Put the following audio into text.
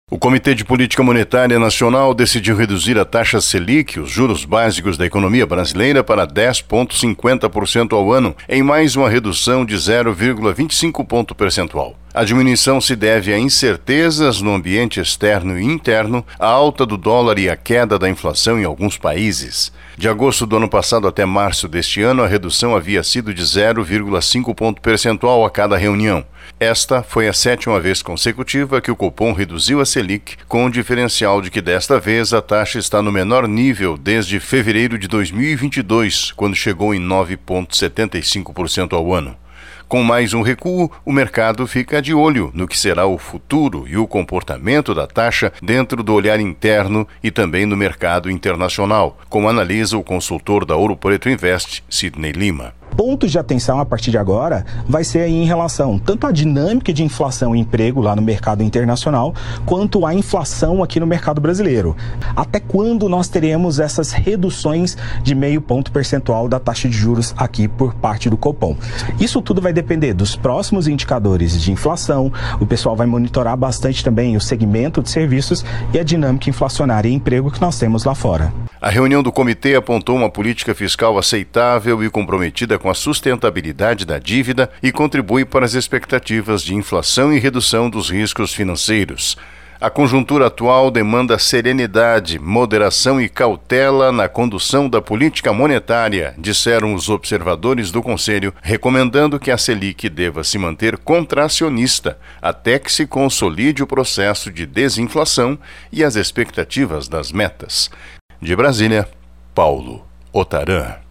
O Comitê de Política Monetária Nacional decidiu reduzir a taxa Selic, os juros básicos da economia brasileira, para 10,50% ao ano, em mais uma redução de 0,25 ponto percentual. A diminuição se deve a incertezas no ambiente externo e interno, a alta do dólar e a queda da inflação em alguns países. De agosto do ano passado até março deste ano, a redução havia sido de 0,5 ponto percentual a cada reunião. Esta foi a 7ª vez consecutiva que o Copom reduziu a Selic, com o diferencial de que desta vez a taxa está no menor nível desde fevereiro de 2022, quando chegou em 9,75% ao ano. Com mais um recuo, o mercado fica de olho no que será o futuro e o comportamento da taxa dentro do olhar interno e também no mercado internacional, como analisa o consultor da Ouro Preto Invest, Sidney Lima. Pontos de atenção a partir de agora vai ser aí em relação tanto à dinâmica de inflação e emprego lá no mercado internacional, quanto à inflação aqui no mercado brasileiro. Até quando nós teremos essas reduções de 0,5 ponto percentual da taxa de juros aqui por parte do Copom? Isso tudo vai depender dos próximos indicadores de inflação, o pessoal vai monitorar bastante também o segmento de serviços e a dinâmica inflacionária e emprego que nós temos lá fora. A reunião do comitê apontou uma política fiscal aceitável e comprometida com a sustentabilidade da dívida e contribui para as expectativas de inflação e redução dos riscos financeiros. A conjuntura atual demanda serenidade, moderação e cautela na condução da política monetária, disseram os observadores do Conselho, recomendando que a Selic deva se manter contracionista até que se consolide o processo de desinflação e as expectativas das metas. De Brasília, Paulo Otarã.